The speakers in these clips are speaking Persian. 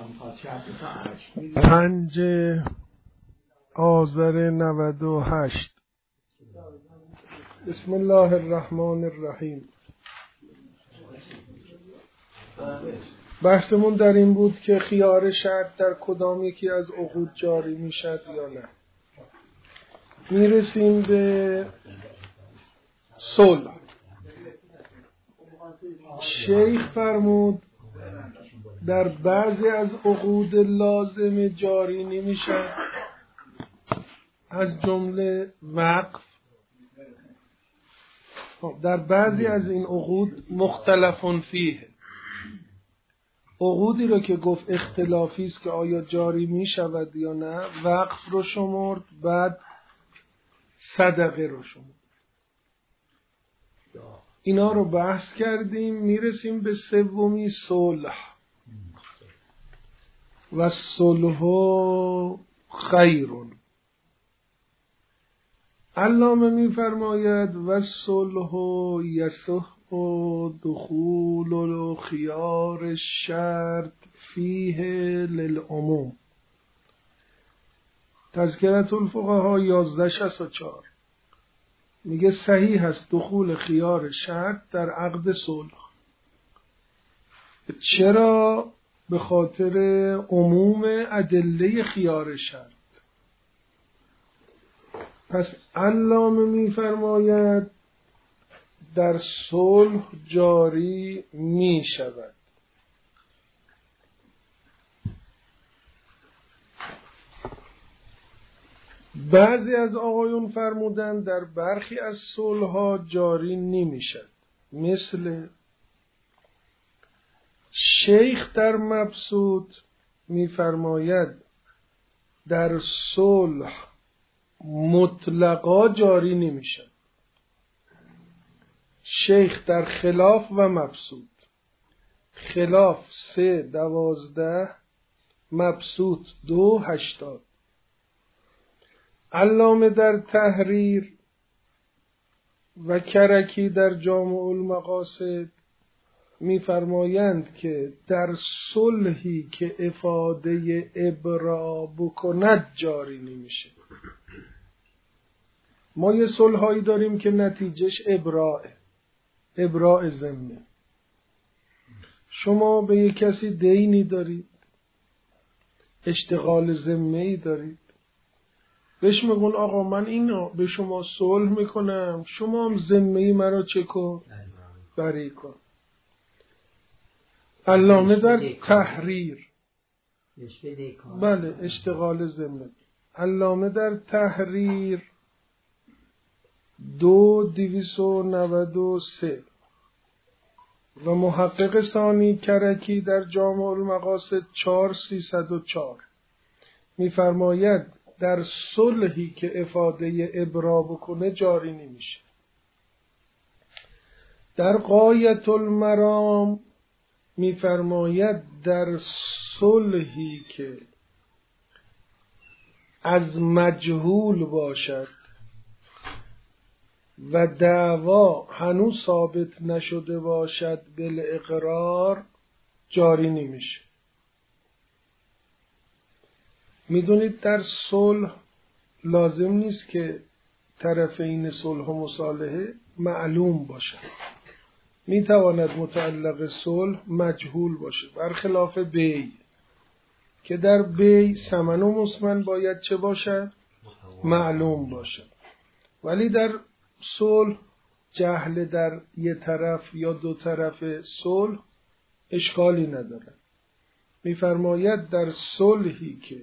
5 آذر 98. بسم الله الرحمن الرحیم. بحثمون در این بود که خیار شرط در کدام یکی از عقود جاری میشد یا نه. میرسیم به صلح. شیخ فرمود در بعضی از عقود لازم جاری نمیشد، از جمله وقف. در بعضی از این عقود مختلفون فیه، عقودی رو که گفت اختلافی است که آیا جاری می شود یا نه، وقف رو شمرد، بعد صدقه رو شمرد. اینا رو بحث کردیم. میرسیم به سومی، صلح. و صلح خیرون. علامه میفرماید و صلح یصح دخول خیار شرط فیه للعموم. تذکرة الفقهاء 1164 میگه صحیح است دخول خیار شرط در عقد صلح. چرا؟ به خاطر عموم ادله خیار شرط. پس علامه میفرماید در صلح جاری می شود. بعضی از آقایون فرمودن در برخی از صلح ها جاری نمی شد. مثل شیخ در مبسوط میفرماید در صلح مطلقا جاری نمیشد. شیخ در خلاف و مبسوط، خلاف 3:12، مبسوط 2:80. علامه در تحریر و کرکی در جامع المقاصد میفرمایند که در صلحی که افاده ابرا بکند جاری نمیشه. ما یه صلحایی داریم که نتیجهش ابراء ذمه. شما به یک کسی دینی دارید، اشتغال ذمه‌ای دارید، بهش میگن آقا من اینو به شما صلح میکنم، شما هم ذمه‌ای مرا چه کن؟ بری کن. علامه در تحریر، بله اشتغال ذمه، علامه در تحریر 2293 و محقق ثانی کرکی در جامع المقاصد 4304 میفرماید در صلحی که افاده ابرا بکنه جاری نمیشه. در غایت المرام میفرماید در صلحی که از مجهول باشد و دعوا هنوز ثابت نشده باشد بالاقرار جاری نمیشه. میدونید در صلح لازم نیست که طرفین صلح و مصالحه معلوم باشد. میتواند متعلق صلح مجهول باشه، برخلاف بیع که در بیع ثمن و مسمن باید چه باشد؟ معلوم باشد. ولی در صلح جهل در یک طرف یا دو طرف صلح اشکالی نداره. میفرماید در صلحی که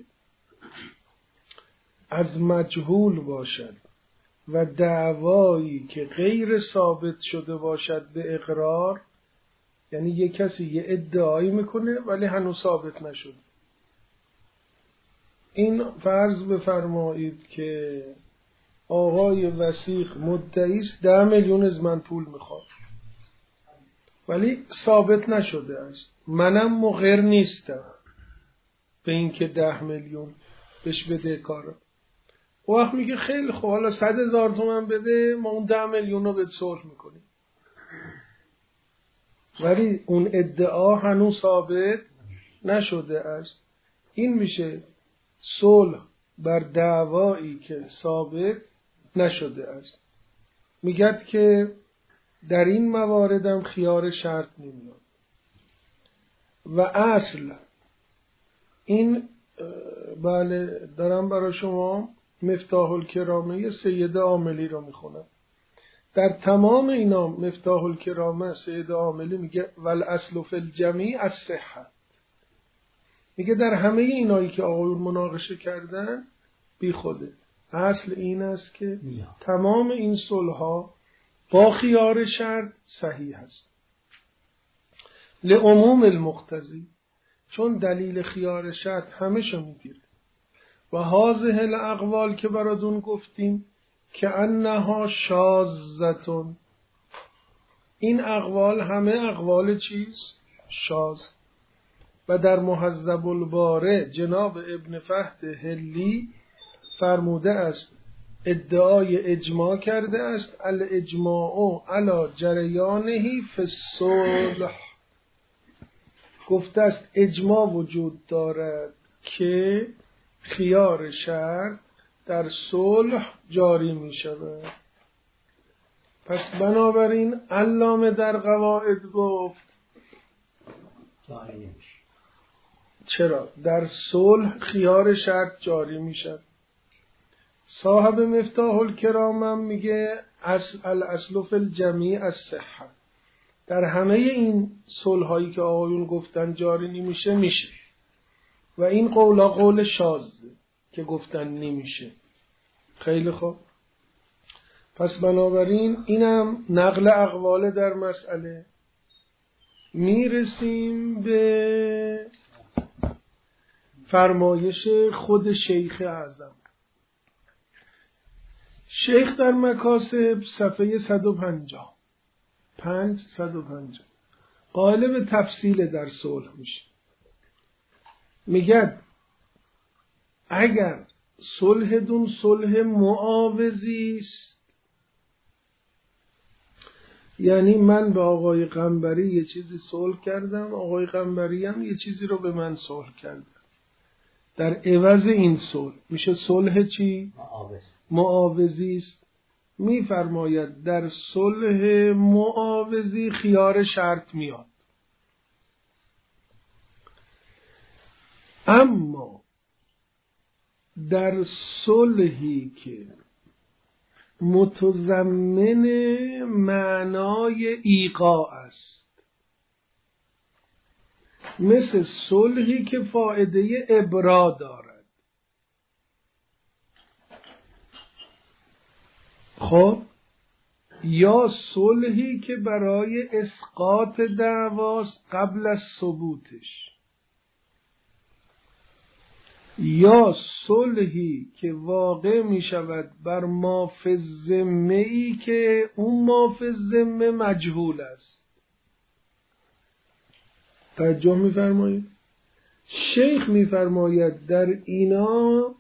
از مجهول باشد و دعوایی که غیر ثابت شده باشد به اقرار، یعنی یک کسی یه ادعایی میکنه ولی هنوز ثابت نشده. این فرض بفرمایید که آقای وثیق مدعی است 10 میلیون از من پول میخواد ولی ثابت نشده است، منم مقر نیستم به این که 10 میلیون بهش بده کارم. او وقت میگه خیلی خوب، حالا 100,000 تومان بده، ما اون 10 میلیون رو به صلح میکنیم. ولی اون ادعا هنوز ثابت نشده است، این میشه صلح بر دعوایی که ثابت نشده است. میگد که در این مواردم خیار شرط نمیاد و اصل این، بله دارم برای شما مفتاح الکرامه سید عاملی رو میخونم. در تمام اینا مفتاح الکرامه سید عاملی میگه والاصل فی الجمیع الصحه. میگه در همه اینایی که آقایون مناقشه کردن بی خوده، اصل این است که تمام این صلح‌ها با خیار شرط صحیح است لعموم المقتضی، چون دلیل خیار شرط همه شو میگیره. و هذه الاقوال که براتون گفتیم که انها شاذتون، این اقوال همه اقوال چیز؟ شاذ. و در مهذب الباره جناب ابن فهد حلی فرموده است ادعای اجماع کرده است الاجماع علی جریانه فی الصلح، گفته است اجماع وجود دارد که خیار شرط در صلح جاری می شود. پس بنابراین علامه در قواعد گفت جاری نمیشه. چرا؟ در صلح خیار شرط جاری می شود. صاحب مفتاح الکرام هم میگه الاصل فی الجمیع الصحه، در همه این صلح هایی که آقایون گفتن جاری نمیشه میشه. و این قول شاذه که گفتن نمیشه. خیلی خوب، پس بنابراین اینم نقل اقوال در مسئله. میرسیم به فرمایش خود شیخ اعظم. شیخ در مکاسب صفحه 150 قائل به تفصیل در صلح میشه. میگه اگر صلح دون صلح معاوضی است، یعنی من به آقای قنبری یه چیزی صلح کردم، آقای قنبری هم یه چیزی رو به من صلح کردم، در عوض این صلح میشه صلح چی؟ معاوضی است. میفرماید در صلح معاوضی خیار شرط میاد، اما در صلحی که متضمن معنای ایقاع است، مثل صلحی که فایده ابرا دارد، خب یا صلحی که برای اسقاط دعواست قبل از ثبوتش، یا صلحی که واقع می شود بر ما فی الذمه ای که اون ما فی الذمه مجهول است. توجه می فرمایید؟ شیخ می فرماید در اینا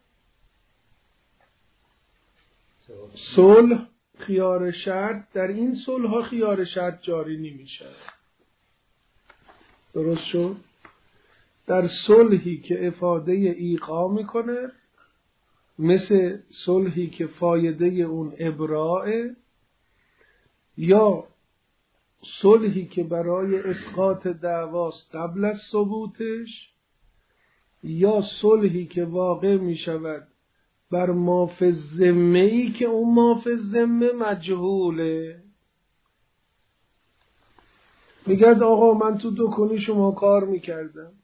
صلح خیار شرط، در این صلح ها خیار شرط جاری نمی شود. درست شد؟ در صلحی که افاده ایقاع میکنه، مثل صلحی که فایده اون ابراءه، یا صلحی که برای اسقاط دعواست قبل از ثبوتش، یا صلحی که واقع می شود بر ما فی الذمه ای که اون ما فی الذمه مجهوله. میگه آقا من تو دکونی شما کار میکردم،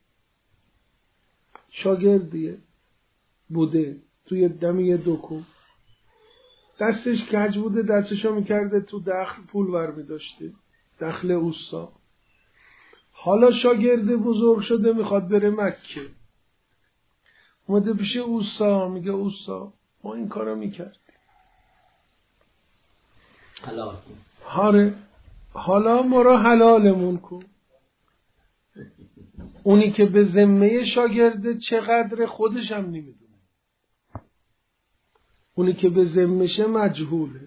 شاگردیه بوده توی دمی دکون، دستش کج بوده، دستشو میکرده تو دخل پول ور میداشته، دخل اوستا. حالا شاگرد بزرگ شده میخواد بره مکه، اومده پیش اوستا، میگه اوستا ما این کارو میکردیم، حالا ما را حلالمون کن. اونی که به ذمه شاگرده چقدر خودش هم نمیدونه، اونی که به ذمهشه مجهوله.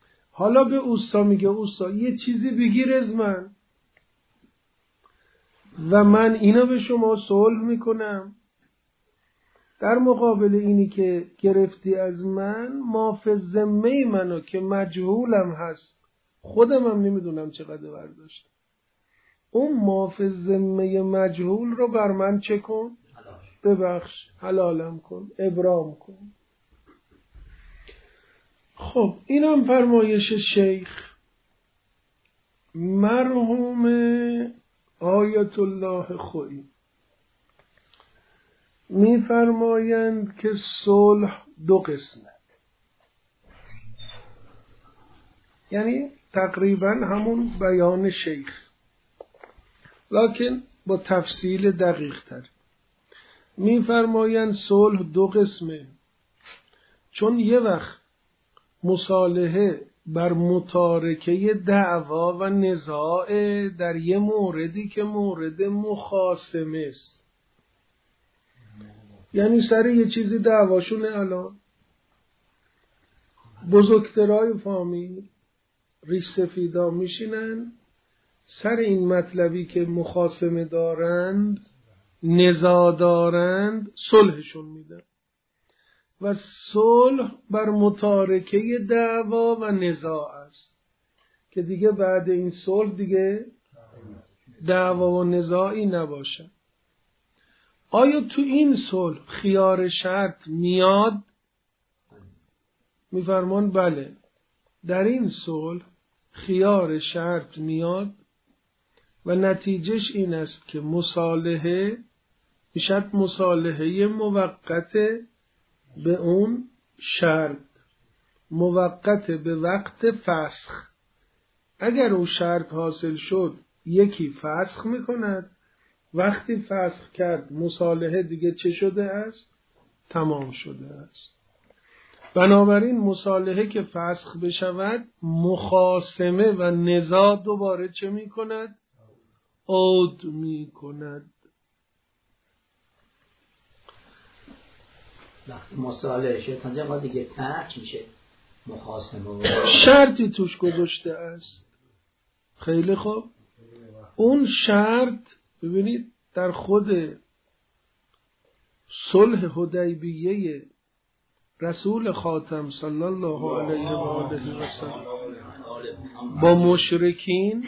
حالا به اوستا میگه اوستا یه چیزی بگیر از من. و من اینو به شما صلح میکنم، در مقابل اینی که گرفتی از من مافی ذمه منو که مجهولم هست، خودم هم نمیدونم چقدر برداشتم، اون مافی ذمه مجهول رو بر من چه کن؟ ببخش، حلالم کن، ابرام کن. خب اینم فرمایش شیخ مرحوم آیت الله خویی. می‌فرمایند که صلح دو قسمه، یعنی تقریبا همون بیان شیخ، لکن با تفصیل دقیق تر. می‌فرمایند صلح دو قسمه، چون یه وقت مصالحه بر متارکه دعوا و نزاع در یه موردی که مورد مخاصمه است، یعنی سر یه چیزی دعواشونه، الان بزرگترای فامیل ریش سفیدا میشینن سر این مطلبی که مخاصمه دارند، نزاع دارند، صلحشون میدن و صلح بر متارکه دعوا و نزاع است که دیگه بعد این صلح دیگه دعوا و نزاعی نباشه. آیا تو این صلح خیار شرط میاد؟ میفرمان بله، در این صلح خیار شرط میاد و نتیجهش این است که مصالحه میشد مصالحه موقت به اون شرط، موقت به وقت فسخ. اگر اون شرط حاصل شد یکی فسخ میکند، وقتی فسخ کرد مصالحه دیگه چه شده است؟ تمام شده است. بنابراین مصالحه که فسخ بشود مخاصمه و نزاع دوباره چه میکند؟ عود میکند. وقتی مصالحه شد تا دیگه ترک میشه مخاصمه، شرطی توش گذاشته است. خیلی خوب، اون شرط ببینید در خود صلح حدیبیه رسول خاتم صلی الله علیه و آله و سلم با مشرکین،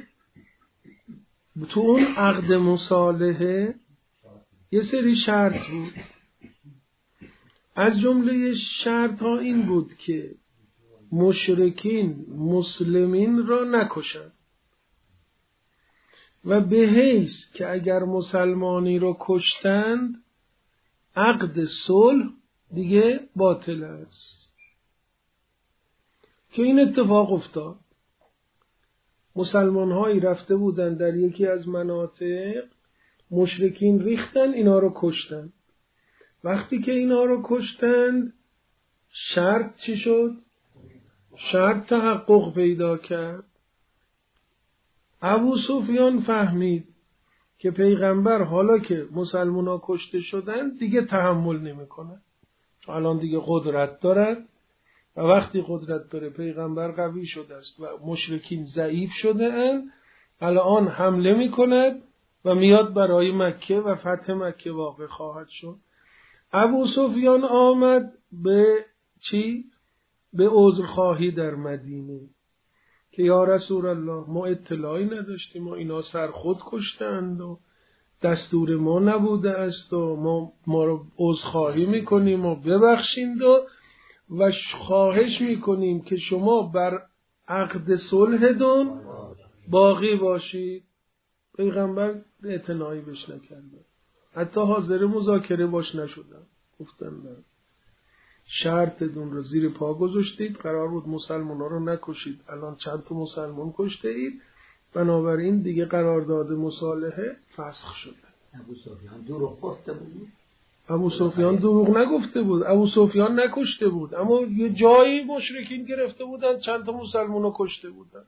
تو اون عقد مصالحه یه سری شرط بود. از جمله شرط ها این بود که مشرکین مسلمین را نکشند و به حیث که اگر مسلمانی را کشتند عقد صلح دیگه باطل است. که این اتفاق افتاد، مسلمان هایی رفته بودند در یکی از مناطق، مشرکین ریختن اینا رو کشتن. وقتی که اینا رو کشتند شرط چی شد؟ شرط تحقق پیدا کرد. ابو سفیان فهمید که پیغمبر حالا که مسلمان ها کشته شدن دیگه تحمل نمی کنن، الان دیگه قدرت دارد و وقتی قدرت داره پیغمبر قوی شده است و مشرکین ضعیف شده اند، الان حمله می کند و میاد برای مکه و فتح مکه واقع خواهد شد. ابو سفیان آمد به چی؟ به عذرخواهی در مدینه که یا رسول الله ما اطلاعی نداشتیم و اینا سر خود کشتند و دستور ما نبوده است و ما رو عذرخواهی میکنیم و ببخشید و خواهش میکنیم که شما بر عقد صلحتون باقی باشید. پیغمبر اعتنایی بهش نکردن، حتی حاضر مذاکره باش نشدن، گفتن نه، شرطتون رو زیر پا گذاشتید، قرار بود مسلمان ها رو نکشید، الان چند تا مسلمان کشته اید، بنابراین دیگه قرارداد مصالحه فسخ شده. ابو سفیان دروغ گفته بود؟ ابو سفیان دروغ نگفته بود، ابو سفیان نکشته بود، اما یه جایی مشرکین گرفته بودن چند تا مسلمان رو کشته بودن.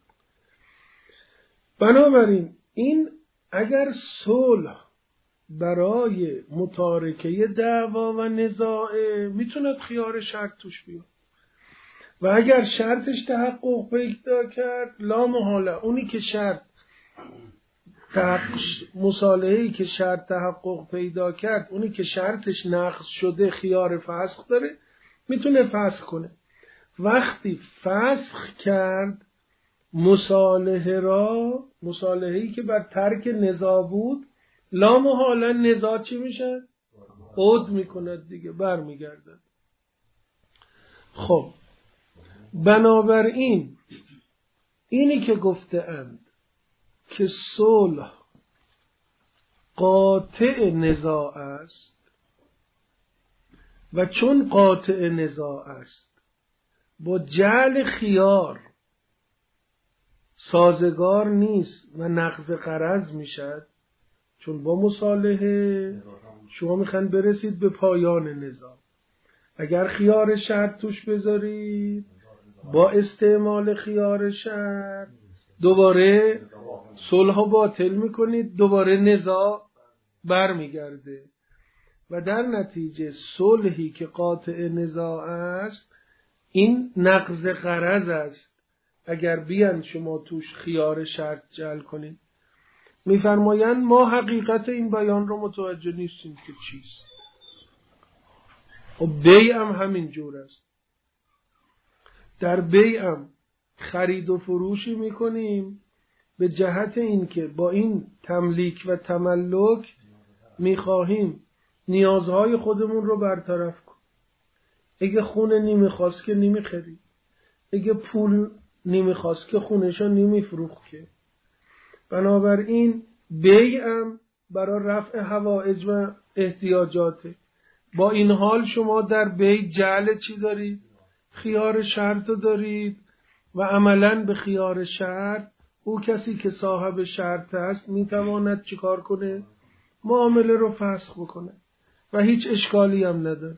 بنابراین این اگر صلح برای متارکه دعوا و نزاع میتوند خیار شرط توش بیاد و اگر شرطش تحقق پیدا کرد لا محاله اونی که شرط مصالحه‌ای که شرط تحقق پیدا کرد، اونی که شرطش نقض شده خیار فسخ داره، میتونه فسخ کنه. وقتی فسخ کرد مصالحه‌ای که بر ترک نزاع بود، لا محالا نزاع چی میشه؟ عود میکند دیگه، برمیگردد. خب بنابراین اینی که گفته اند که صلح قاطع نزاع است و چون قاطع نزاع است با جعل خیار سازگار نیست و نقض غرض میشد، چون با مصالحه شما میخواین برسید به پایان نزاع. اگر خیار شرط توش بذارید، با استعمال خیار شرط دوباره صلح باطل میکنید، دوباره نزاع برمیگرده و در نتیجه صلحی که قاطع نزاع است این نقض غرض است. اگر بیان شما توش خیار شرط جعل کنید، میفرمایند ما حقیقت این بیان رو متوجه نیستیم که چیست. و بیع هم همین جور است. در بیع هم خرید و فروشی میکنیم به جهت اینکه با این تملیک و تملک میخواهیم نیازهای خودمون رو برطرف کنیم. اگه خونه نمیخواست که نمیخرید، اگه پول نمیخواست که خونهشو نمیفروخت که. بنابراین بیعم برای رفع حوائج و احتیاجاته. با این حال شما در بیع جعل چی دارید؟ خیار شرط دارید و عملاً به خیار شرط او کسی که صاحب شرط است میتواند چیکار کنه؟ معامله رو فسخ بکنه و هیچ اشکالی هم نداره.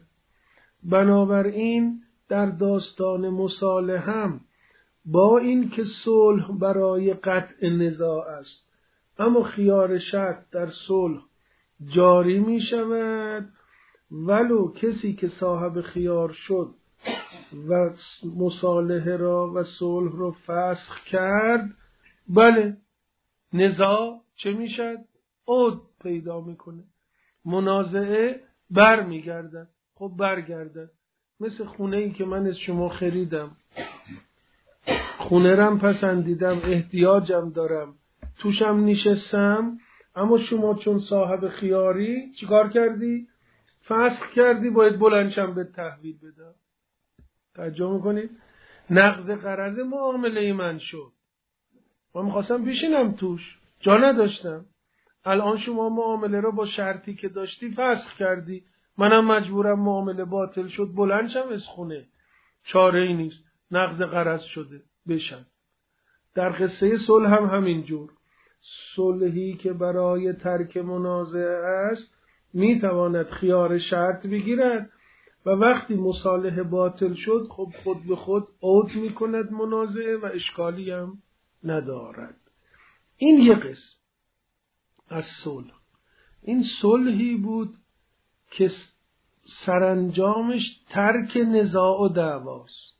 بنابراین در داستان مصالحه هم با این که صلح برای قطع نزاع است، اما خیار شرط در صلح جاری می شود، ولو کسی که صاحب خیار شد و مصالحه را و صلح را فسخ کرد، بله نزاع چه می شد؟ عود پیدا می کنه، منازعه بر می گردد. خب برگردد. مثل خونه ای که من از شما خریدم، خونه رم پسندیدم، احتیاجم دارم، توشم نشستم، اما شما چون صاحب خیاری چیکار کردی؟ فسخ کردی، باید بلندشم به تحویل بدم. توجه میکنید؟ نقض غرض معامله من شد. من میخواستم بشینم توش، جا نداشتم. الان شما معامله رو با شرطی که داشتی فسخ کردی، منم مجبورم، معامله باطل شد، بلندشم از خونه، چاره ای نیست، نقض غرض شده بشن. در قصه صلح هم همین جور. صلحی که برای ترک منازعه است میتواند خیار شرط بگیرد و وقتی مصالحه باطل شد خب خود به خود عود میکند منازعه و اشکالی هم ندارد. این یک قسم از صلح. این صلحی بود که سرانجامش ترک نزاع و دعواست.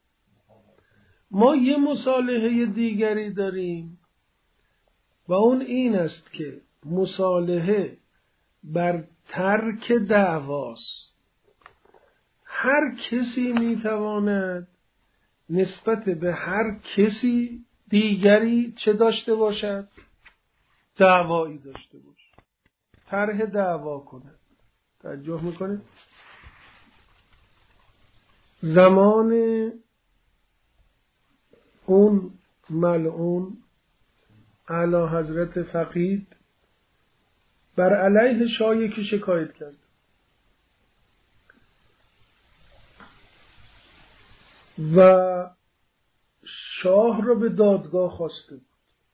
ما یه مصالحه دیگری داریم و اون این است که مصالحه بر ترک دعواست. هر کسی میتواند نسبت به هر کسی دیگری چه داشته باشد؟ دعوایی داشته باشد، طرح دعوا کند. توجه میکنه؟ زمان اون ملعون اعلی حضرت فقید بر علیه شاه یکی شکایت کرد و شاه را به دادگاه خواسته بود.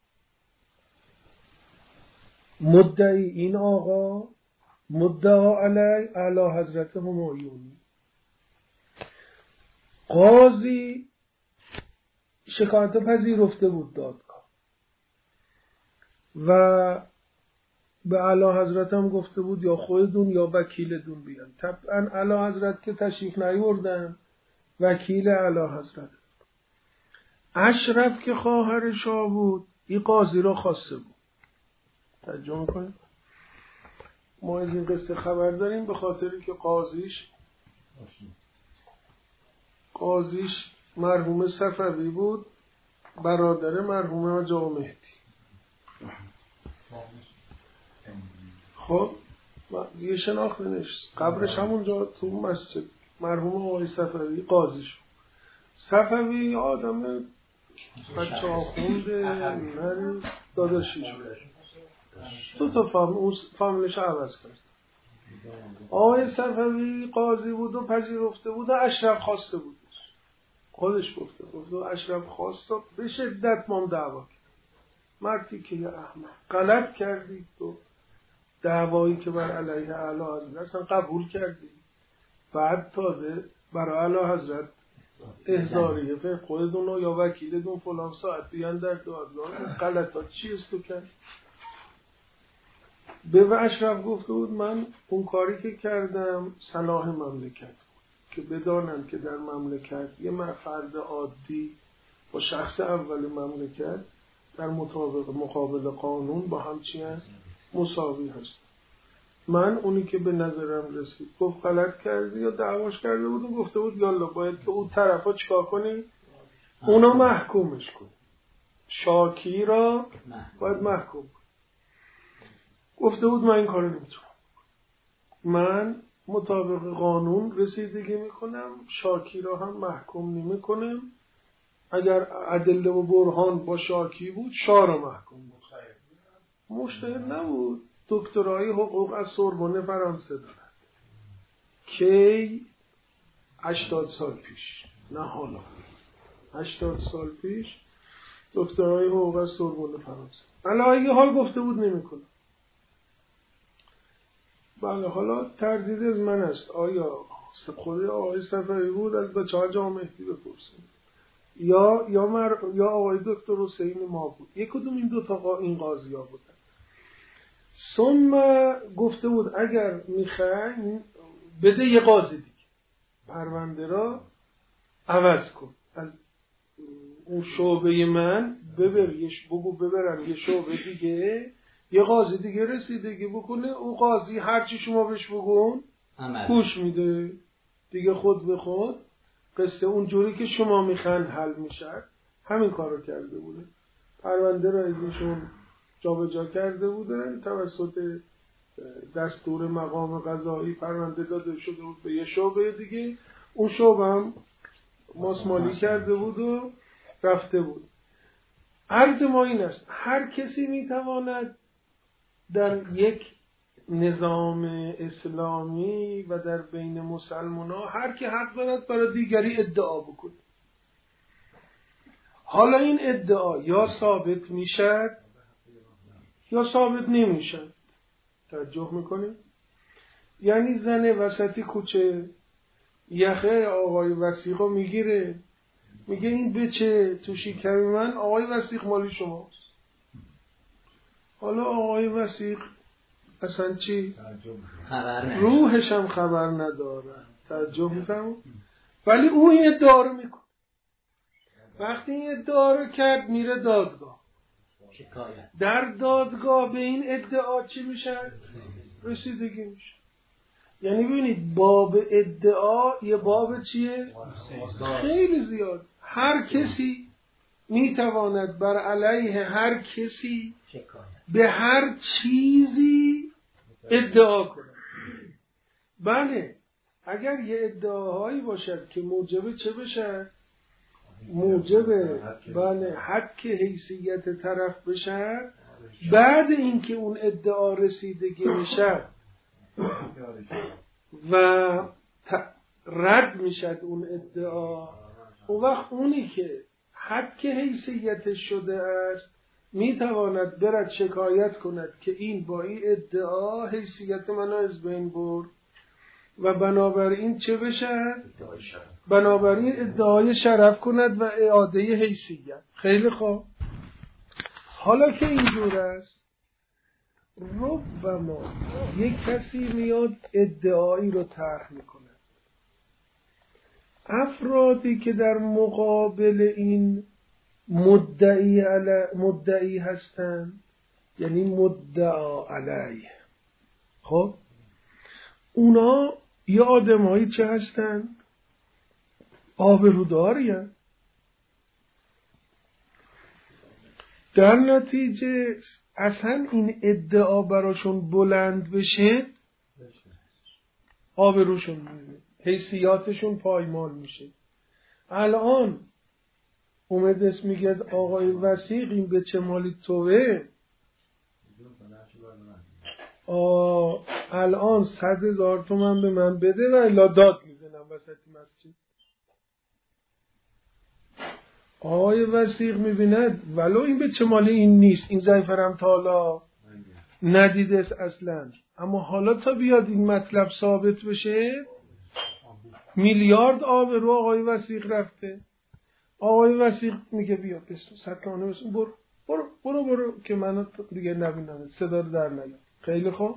مدعی این آقا، مدعا علیه اعلی حضرت همایونی. قاضی شکایت پذیرفته بود دادگاه و به اعلی حضرت هم گفته بود یا خودتون یا وکیلتون بیان. طبعا اعلی حضرت که تشریف نیاوردن، وکیل اعلی حضرت اشرف که خواهر شاه بود این قاضی را خواسته بود. توجه میکنیم. ما از این قصه خبر داریم به خاطری که قاضیش مرحوم صفوی بود، برادر مرحوم آقا مهدی. خب دیگه شناخته نشست. قبرش همونجا تو مسجد مرحوم آقای صفوی قاضیش. صفوی آدم بچه آخونده نری داداشی شد. تو فامیلش عوض کرد. آقای صفوی قاضی بود و پذیرفته بود و اشرف خواسته بود. خودش گفته اشرف خواسته به شدت مام دعوا کرد. مردی که احمد غلط کردی تو دعوایی که بر علیه اعلی حضرت اصلا قبول کردی، بعد تازه برای اعلی حضرت احضاریه فقه خودتون یا وکیلتون فلان ساعت بیان در دادگاه غلطات چیست تو کرد. به اشرف گفته بود من اون کاری که کردم صلاح مملکت بود که بدانم که در مملکت یه فرد عادی با شخص اول مملکت در مقابل قانون با هم چی هست؟ مساوی هست. من اونی که به نظرم رسید گفت غلط کردی یا دعواش کرده بود و گفته بود یالا باید که اون طرفا چیکار کنی؟ اونا محکومش کن. شاکی را باید محکوم کن. گفته بود من این کارو نمیتونم. من مطابق قانون رسیدگی میکنم، شاکی را هم محکوم نمیکنم. اگر ادله و برهان با شاکی بود شاه را محکوم بود. مجتهد نبود. دکترای حقوق از سوربن فرانسه دارد. کی 80 سال پیش، نه حالا 80 سال پیش دکترای حقوق از سوربن فرانسه. علی حال گفته بود نمیکنم. بله حالا تردید از من است آیا خود آقای صفوی بود از بچه‌ها جامع مهدی بپرسیم یا آقای دکتر حسین ما بود. یک کدوم این دو تا این قاضی ها بودن. ثم گفته بود اگر میخوای بده یه قاضی دیگه پرونده را عوض کن از اون شعبه من ببرن یه شعبه دیگه یه قاضی دیگه رسیدگی بکنه. اون قاضی هرچی شما بهش بگون گوش میده دیگه. خود به خود قصه اون جوری که شما میخواین حل میشه. همین کارو کرده بوده. پرونده را از ایشون جابجا کرده بودن توسط دستور مقام قضایی. پرونده داده شده بود به یه شعبه دیگه. اون شعبه هم ماسمالی کرده بود و رفته بود. عرض ما این است هر کسی میتواند در یک نظام اسلامی و در بین مسلمان ها هر کی حق دارد برای دیگری ادعا بکنه. حالا این ادعا یا ثابت میشد یا ثابت نمیشد. توجه میکنید؟ یعنی زن وسط کوچه یخه آقای وثیقو میگیره میگه این بچه تو شکم من آقای وثیق مالی شماست. حالا آقای وثیق اصلا چی؟ روحش هم خبر نداره. توجه میکنم؟ ولی او این ادعا رو میکنه. وقتی این ادعا رو کرد میره دادگاه. در دادگاه به این ادعا چی میشه؟ رسیدگی میشه. یعنی ببینید باب ادعا یه باب چیه؟ خیلی زیاد. هر کسی میتواند بر علیه هر کسی به هر چیزی ادعا کنه. بله اگر یه ادعاهایی باشد که موجب چه بشه؟ موجب بله حق حیثیت طرف بشه، بعد اینکه اون ادعا رسیدگی میشه و رد میشد اون ادعا، اون وقت اونی که حق حیثیت شده است میتواند برد شکایت کند که این با این ادعا حیثیت منو از بین برد و بنابراین چه بشه؟ بنابراین ادعای شرف کند و اعاده حیثیت. خیلی خوب. حالا که اینجور است ربما یک کسی میاد ادعایی رو طرح میکنه. افرادی که در مقابل این مدعی هستند یعنی مدعا علیه. خب اونا یه آدمایی چه هستن؟ آبرودارین. در نتیجه اصلا این ادعا براشون بلند بشه آبروشون میره، حیثیاتشون پایمال میشه. الان اومدست میگه آقای وثیق این به چه مالی توه، الان 100,000 تومان به من بده و الا داد میزنم وسط مسجد. آقای وثیق میبیند ولو این به چه مالی این نیست، این زیفرم تا حالا ندیدست اصلا، اما حالا تا بیاد این مطلب ثابت بشه میلیارد آبرو آقای وثیق رفته. آقای وثیق میگه بیا بسو سطرانه بسو برو که من دیگه نبینم، صدا در نیاد. خیلی خوب،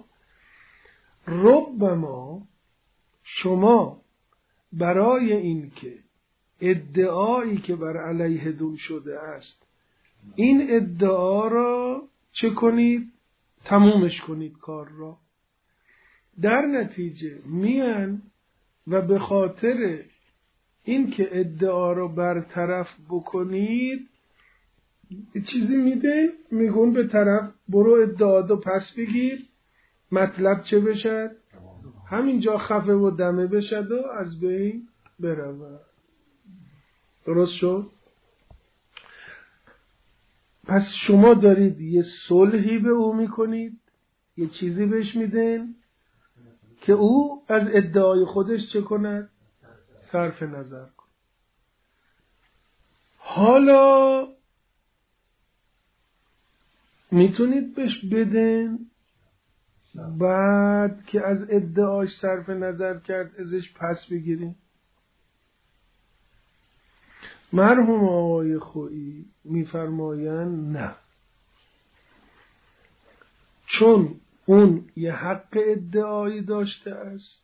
ربما شما برای این که ادعایی که بر علیه دون شده است این ادعا را چه کنید؟ تمومش کنید کار را. در نتیجه میان و به خاطر این که ادعا را برطرف بکنید چیزی میده، میگون به طرف برو ادعا رو پس بگیر، مطلب چه بشد؟ همینجا خفه و دمه بشد و از بین برود. درست شد؟ پس شما دارید یه صلحی به او میکنید، یه چیزی بهش میدین که او از ادعای خودش چه کند؟ صرف نظر کن. حالا میتونید بهش بدین، بعد که از ادعاش صرف نظر کرد ازش پس بگیرین. مرحوم آقای خویی میفرمایند نه، چون اون یه حق ادعایی داشته است،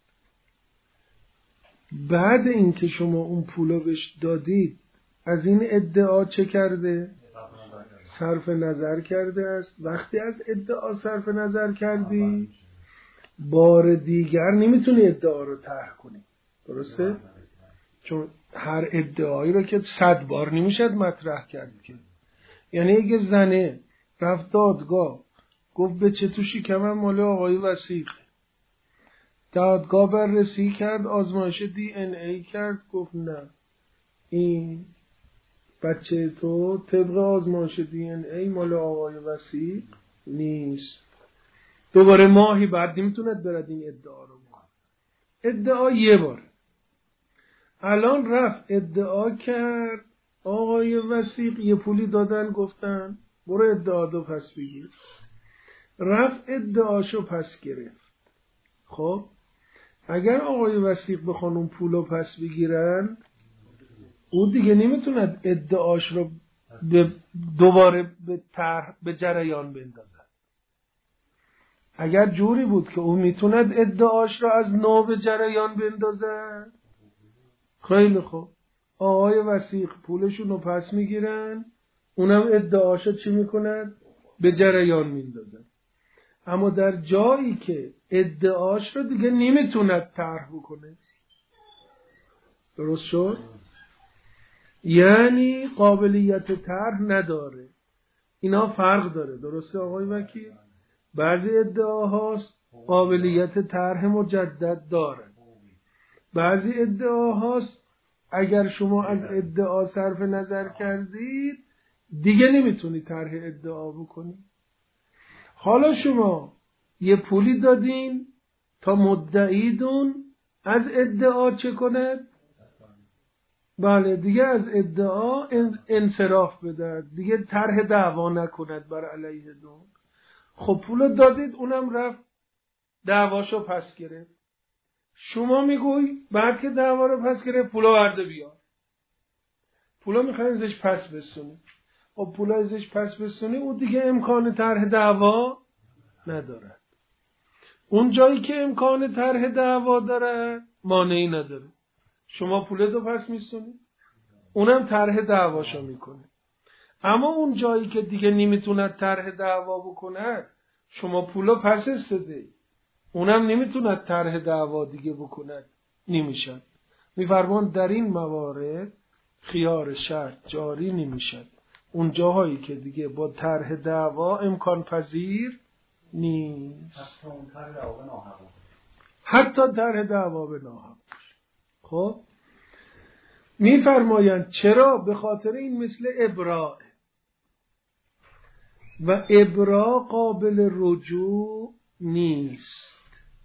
بعد اینکه شما اون پولا بهش دادید از این ادعا چه کرده؟ صرف نظر کرده است. وقتی از ادعا صرف نظر کردی بار دیگر نمیتونی ادعا رو طرح کنی. درسته؟ چون هر ادعایی رو که 100 بار نمیشد مطرح کرد که. یعنی اگه زنه رفت دادگاه گفت به چه تو شکمم مال آقای وثیق، دادگاه بررسی کرد، آزمایش DNA کرد، گفت نه این بچه تو طبق آزمایش DNA مال آقای وثیق نیست، دوباره ماهی بعد نمیتوند برد این ادعا رو بکن. ادعا یه بار. الان رفت ادعا کرد آقای وثیق یه پولی دادن گفتن برو ادعا دو پس بگیر، رفت ادعاشو پس گرفت. خب اگر آقای وثیق بخوان اون پولو پس بگیرن او دیگه نمیتوند ادعاش رو دوباره به جریان بندازد. اگر جوری بود که او میتوند ادعاش رو از نو به جریان بندازد، خیلی خوب، آقای وثیق پولشون رو پس میگیرن، اونم ادعاش رو چی میکنن؟ به جریان میندازن. اما در جایی که ادعاش رو دیگه نمیتوند طرح بکنه. درست شد؟ یعنی قابلیت طرح نداره. اینا فرق داره. درسته آقای وکیل؟ بعضی ادعاهاست قابلیت طرح مجدد داره، بعضی ادعاهاست اگر شما از ادعا صرف نظر کردید دیگه نمیتونی طرح ادعا بکنی. حالا شما یه پولی دادین تا مدعیدون از ادعا چه کند؟ بله دیگه از ادعا انصراف بده، دیگه طرح دعوا نکند بر علیه دون. خب پول دادید، اونم رفت دعواشو پس گرفت. شما میگوی بعد که دعوا رو پس گرفت پولا برده بیار، پولا میخواین ازش پس بستونی. خب پولا ازش پس بستونی او دیگه امکان طرح دعوا ندارد. اون جایی که امکان طرح دعوا داره مانعی نداره. شما پول دو پس میستونی، اونم طرح دعواشو میکنه. اما اون جایی که دیگه نمیتوند طرح دعوا بکند، شما پولا پس استده، اونم نمیتوند طرح دعوا دیگه بکند، نمیشد. میفرمان در این موارد خیار شرط جاری نمیشد. اون جاهایی که دیگه با طرح دعوا امکان پذیر نیست، حتی طرح دعوا به ناحق. خب میفرمایند چرا؟ به خاطر این مثل ابراء و ابراء قابل رجوع نیست.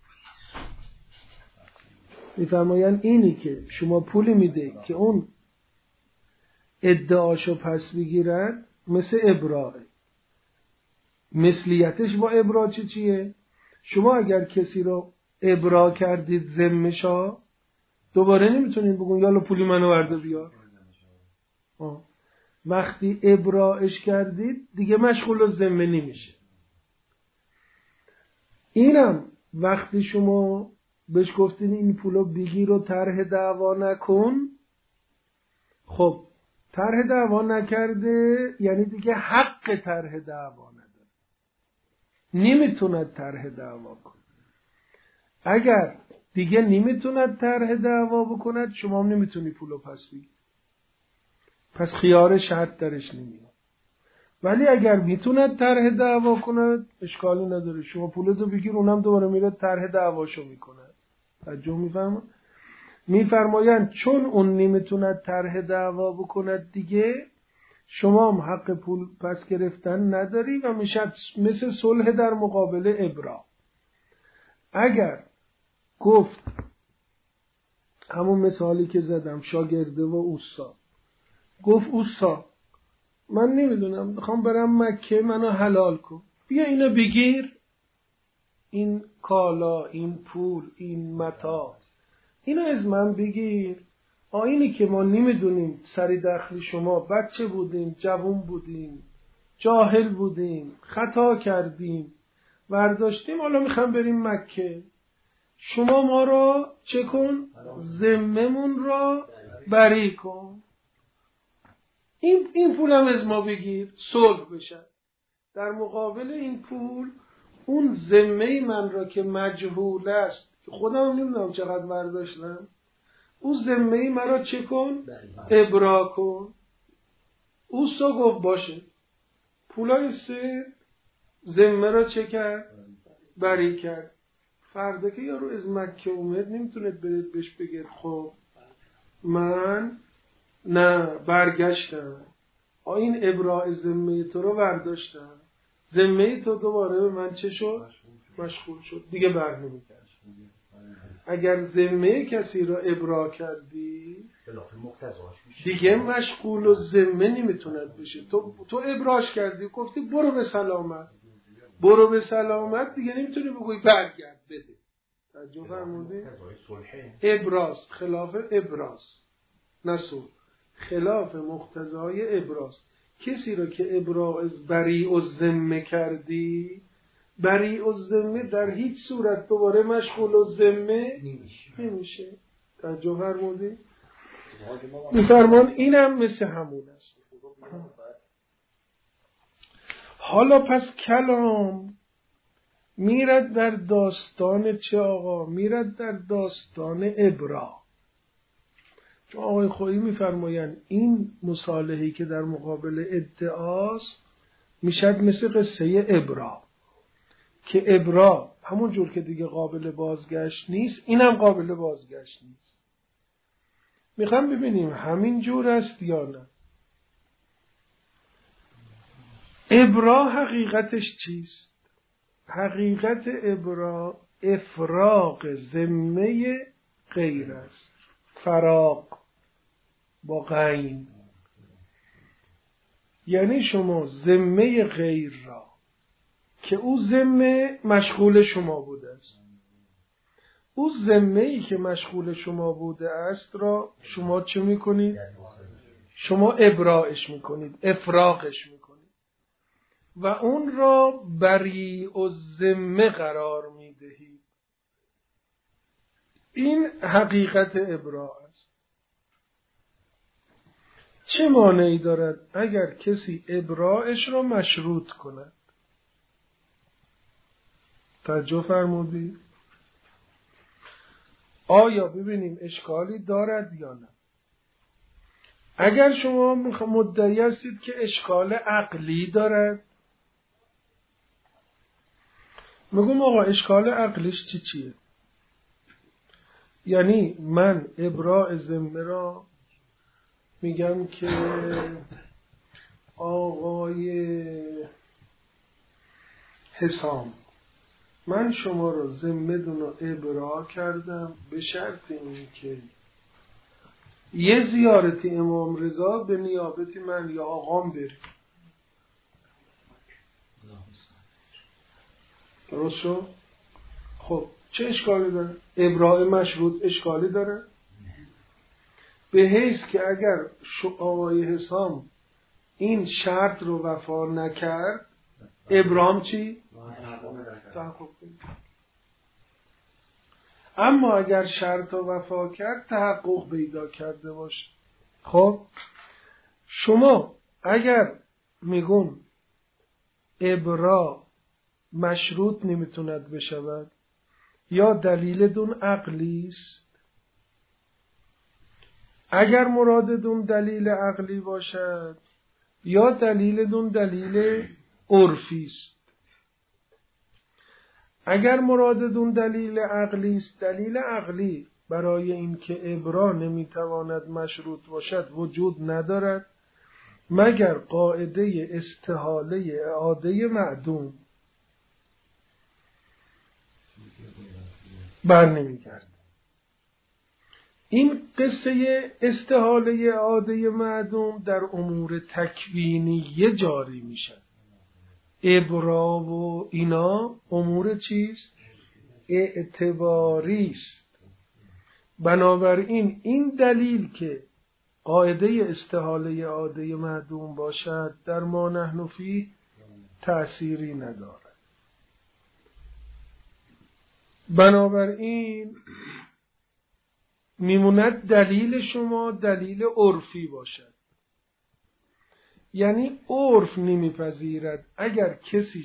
میفرمایند اینی که شما پولی میده که اون ادعاشو پس بگیرد مثل ابراء. مثلیتش با ابراء چیه؟ شما اگر کسی رو ابراء کردید ذمه‌شا، دوباره نمیتونید بگون یالا پولی منو ورده بیار. وقتی ابراءش کردید دیگه مشغول الذمه نمیشه. اینم وقتی شما بهش گفتین این پولو بگیر و طرح دعوا نکن، خب طرح دعوا نکرده یعنی دیگه حق طرح دعوا نداره، نمیتوند طرح دعوا کنه. اگر دیگه نمیتوند طرح دعوا بکند، شما هم نمیتونی پولو پس بگیر، پس خیار شرط درش نمیاد. ولی اگر میتوند طرح دعوا کند اشکالی نداره، شما پولتو بگیر، اونم دوباره میره طرح دعواشو میکند. توجه میفرمایند چون اون نمیتوند طرح دعوا بکند دیگه، شما هم حق پول پس گرفتن نداری و میشد مثل صلح در مقابل ابراء. اگر گفت همون مثالی که زدم، شاگرده و اوستا گفت اوستا من نمیدونم میخوام برم مکه، منو حلال کن، بیا اینو بگیر، این کالا، این پول، این متاع، اینو از من بگیر. آینی که ما نمیدونیم سری دخلی شما بچه بودیم، جوان بودیم، جاهل بودیم، خطا کردیم، برداشتیم، حالا میخوام بریم مکه، شما ما را چه کن؟ ذممون را بری کن، این پول هم از ما بگیر، صلح بشه. در مقابل این پول اون ذمه من را که مجهول است، که خودم نمیدونم چقدر برداشتم، اون ذمه من را چه کن؟ ابرا کن. اوستا گفت باشه، پولای سه ذمه را چه کرد؟ بری کرد. فردا که یارو از مکه اومد نمیتونه برید بهش بگید خب من نه برگشتم، این ابراء ذمه تو رو برداشتم، ذمه تو دوباره به من چه شد؟ مشغول شد، دیگه بر نمیگرد. اگر ذمه کسی را ابراء کردی دیگه مشغول و ذمه نمیتوند بشه. تو ابراش کردی، گفتی برو به سلامت، برو به سلامت، دیگه نمیتونی بگوی برگرد بده. توجه فرمودی؟ ابراز خلاف ابراز نسو، خلاف مقتضای ابراز. کسی را که ابراز بریء الذمه کردی، بریء الذمه در هیچ صورت دوباره مشغول الذمه نمیشه. توجه فرمودی؟ میفرمان اینم مثل همون است. حالا پس کلام میرد در داستان چه آقا؟ میرد در داستان ابراء. چون آقای خویی میفرمایند این مصالحه‌ای که در مقابل ادعاست میشد مثل قصه ابراء، که ابراء همون جور که دیگه قابل بازگشت نیست، اینم قابل بازگشت نیست. میخوام ببینیم همین جور است یا نه. ابراء حقیقتش چیست؟ حقیقت ابراء افراغ ذمه غیر است. فراغ با غین، یعنی شما ذمه غیر را که او ذمه مشغول شما بوده است، او ذمه‌ای که مشغول شما بوده است را شما چه میکنید؟ شما ابراءش میکنید، افراغش میکنید و اون را بریء الذمه قرار میدهید. این حقیقت ابراء است. چه مانعی دارد اگر کسی ابراعش را مشروط کند؟ توجه فرمودید؟ آیا ببینیم اشکالی دارد یا نه؟ اگر شما مدعی هستید که اشکال عقلی دارد، میگم آقا اشکال عقلیش چیه؟ یعنی من ابراع ذمه را میگم که آقای حسام، من شما رو ذمه دون رو ابراع کردم به شرط این که یه زیارتی امام رضا به نیابت من یا آقام بریم. درست شد؟ خب چه اشکالی داره؟ ابراع مشروط اشکالی داره؟ به حیث که اگر آقای حسام این شرط رو وفا نکرد، ابرام چی؟ تحقق پیدا. اما اگر شرط رو وفا کرد تحقق پیدا کرده باشه. خب شما اگر میگون ابرا مشروط نمیتوند بشود یا دلیل دون عقلی است، اگر مراد دون دلیل عقلی باشد یا دلیل دون دلیل عرفی است. اگر مراد دون دلیل عقلی است، دلیل عقلی برای اینکه ابرا نمیتواند مشروط باشد وجود ندارد مگر قاعده استحاله اعاده معدوم بر نمیگرد. این قصه استحاله اعاده معدوم در امور تکوینیه جاری میشد. ابرا و اینا امور چیست؟ اعتباری است. بنابراین این دلیل که قاعده استحاله اعاده معدوم باشد در ما نحن فیه تأثیری ندارد. بنابراین میموند دلیل شما دلیل عرفی باشد. یعنی عرف نمیپذیرد اگر کسی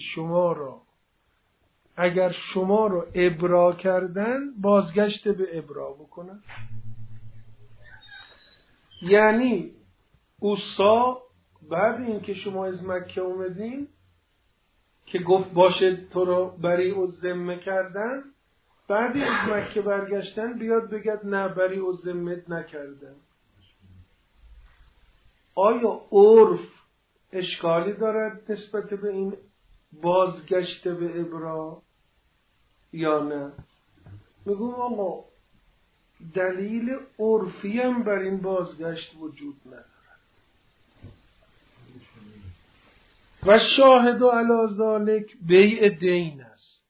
اگر شما را ابرا کردن بازگشت به ابرا بکنن. یعنی اوسا بعد این که شما از مکه اومدین که گفت باشه تو رو بری و ذمه کردن، بعدی از مکه برگشتن بیاد بگد نه بری و ذمت نکردن. آیا عرف اشکالی دارد نسبت به این بازگشت به ابرا یا نه؟ میگم آقا دلیل عرفی هم بر این بازگشت وجود ندارد. و شاهد علی ذالک بیع دین است.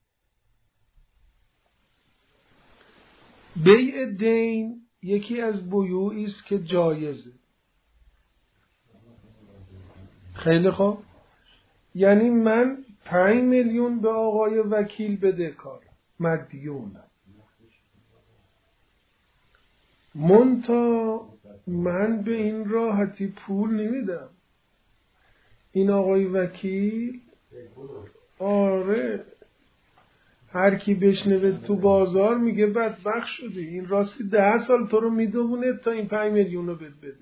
بیع دین یکی از بیوعی است که جایزه. خیلی خوب، یعنی من 5 میلیون به آقای وکیل بدهکار مدیونم، منتها من به این راحتی پول نمیدم. این آقای وکیل آره هر کی بشنوه تو بازار میگه بدبخت شدی، این راستی 10 سال تو رو میدونه تا این 5 میلیون رو بده.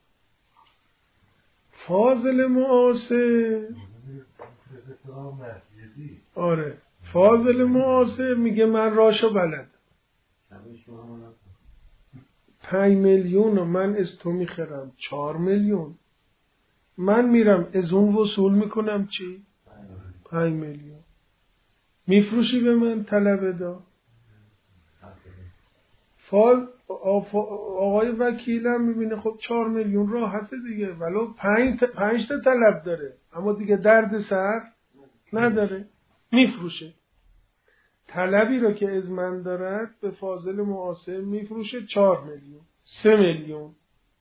فاضل معاصر آره فاضل معاصر میگه من راشو بلد 5 میلیون رو من از تو میخرم 4 میلیون، من میرم از اون وصول میکنم چی؟ 5 میلیون میفروشی به من طلب دا. آقای وکیلم میبینه خب 4 میلیون راحته دیگه، ولو 5 تا طلب داره اما دیگه درد سر نداره، میفروشه. طلبی رو که از من دارد به فاضل معاصر میفروشه 4 میلیون 3 میلیون.